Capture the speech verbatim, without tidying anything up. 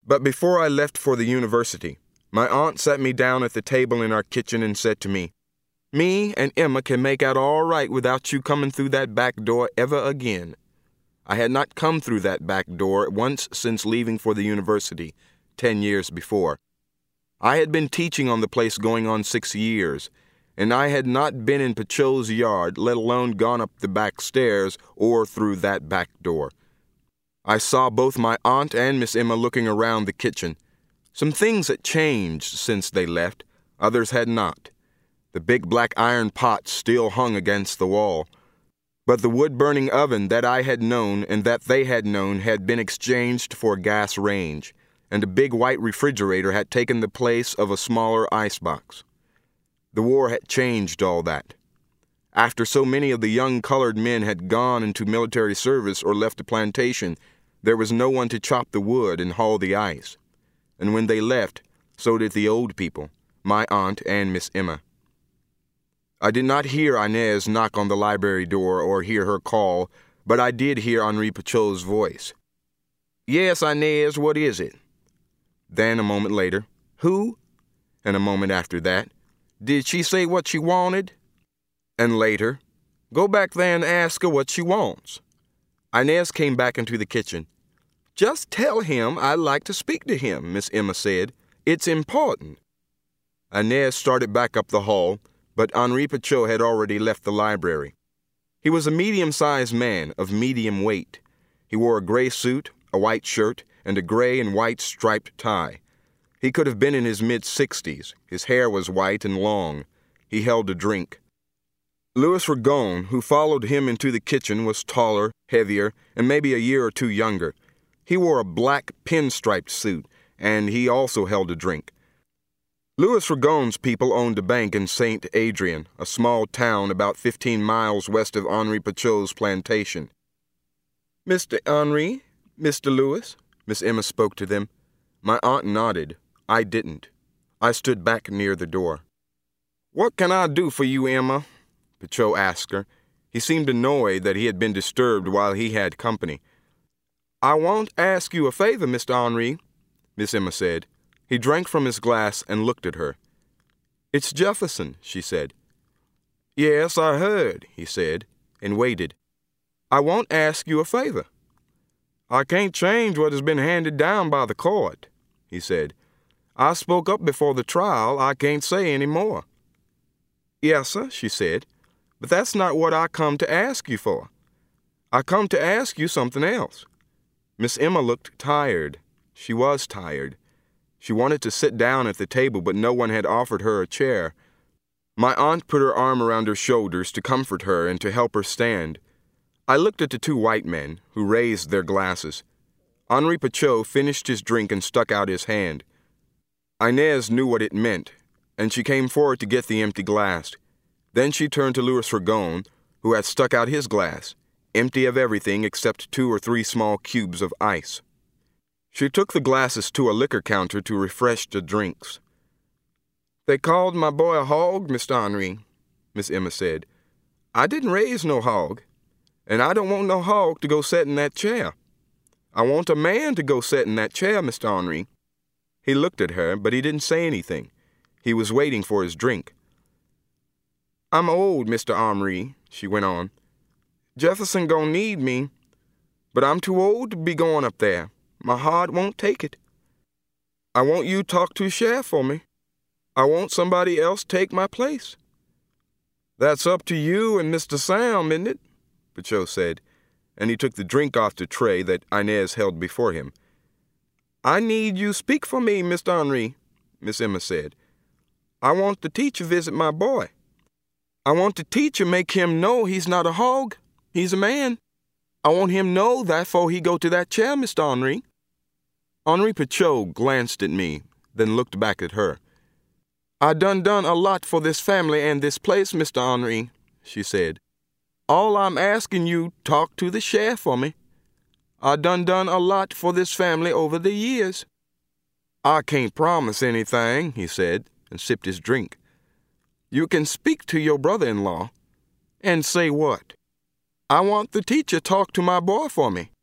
But before I left for the university, my aunt sat me down at the table in our kitchen and said to me, "Me and Emma can make out all right without you coming through that back door ever again." I had not come through that back door once since leaving for the university, ten years before. I had been teaching on the place going on six years, and I had not been in Pachot's yard, let alone gone up the back stairs or through that back door. I saw both my aunt and Miss Emma looking around the kitchen. Some things had changed since they left, others had not. The big black iron pot still hung against the wall, but the wood-burning oven that I had known and that they had known had been exchanged for a gas range, and a big white refrigerator had taken the place of a smaller icebox. The war had changed all that. After so many of the young colored men had gone into military service or left the plantation, there was no one to chop the wood and haul the ice. And when they left, so did the old people, my aunt and Miss Emma. I did not hear Inez knock on the library door or hear her call, but I did hear Henri Pachot's voice. "Yes, Inez, what is it?" Then a moment later, "Who?" And a moment after that, "Did she say what she wanted?" And later, "Go back there and ask her what she wants." Inez came back into the kitchen. "Just tell him I'd like to speak to him," Miss Emma said. "It's important." Inez started back up the hall, but Henri Pachot had already left the library. He was a medium-sized man of medium weight. He wore a gray suit, a white shirt, and a gray and white striped tie. He could have been in his mid-sixties. His hair was white and long. He held a drink. Louis Ragon, who followed him into the kitchen, was taller, heavier, and maybe a year or two younger. He wore a black pinstriped suit, and he also held a drink. Louis Ragon's people owned a bank in Saint Adrien, a small town about fifteen miles west of Henri Pachot's plantation. "Mister Henri, Mister Louis," Miss Emma spoke to them. My aunt nodded. I didn't. I stood back near the door. "What can I do for you, Emma?" Pachot asked her. He seemed annoyed that he had been disturbed while he had company. "I won't ask you a favor, Mister Henri," Miss Emma said. He drank from his glass and looked at her. "It's Jefferson," she said. "Yes, I heard," he said, and waited. "I won't ask you a favor." "I can't change what has been handed down by the court," he said. "I spoke up before the trial. I can't say any more." "Yes, sir," she said, "but that's not what I come to ask you for. I come to ask you something else." Miss Emma looked tired. She was tired. She wanted to sit down at the table, but no one had offered her a chair. My aunt put her arm around her shoulders to comfort her and to help her stand. I looked at the two white men, who raised their glasses. Henri Pachot finished his drink and stuck out his hand. Inez knew what it meant, and she came forward to get the empty glass. Then she turned to Louis Ragon, who had stuck out his glass, empty of everything except two or three small cubes of ice. She took the glasses to a liquor counter to refresh the drinks. "They called my boy a hog, Mister Henri," Miss Emma said. "I didn't raise no hog, and I don't want no hog to go set in that chair. I want a man to go set in that chair, Mister Henri." He looked at her, but he didn't say anything. He was waiting for his drink. "I'm old, Mister Henri," she went on. "Jefferson gonna need me, but I'm too old to be going up there. My heart won't take it. I want you talk to Sheriff for me. I want somebody else take my place." "That's up to you and Mister Sam, isn't it?" Pachot said, and he took the drink off the tray that Inez held before him. "I need you speak for me, Mister Henri," Miss Emma said. "I want the teacher visit my boy. I want the teacher make him know he's not a hog. He's a man. I want him know that before he go to that chair, Mister Henri." Henri Pachot glanced at me, then looked back at her. "I done done a lot for this family and this place, Mister Henri," she said. "All I'm asking you, talk to the sheriff for me. I done done a lot for this family over the years." "I can't promise anything," he said, and sipped his drink. "You can speak to your brother-in-law." "And say what?" "I want the teacher talk to my boy for me."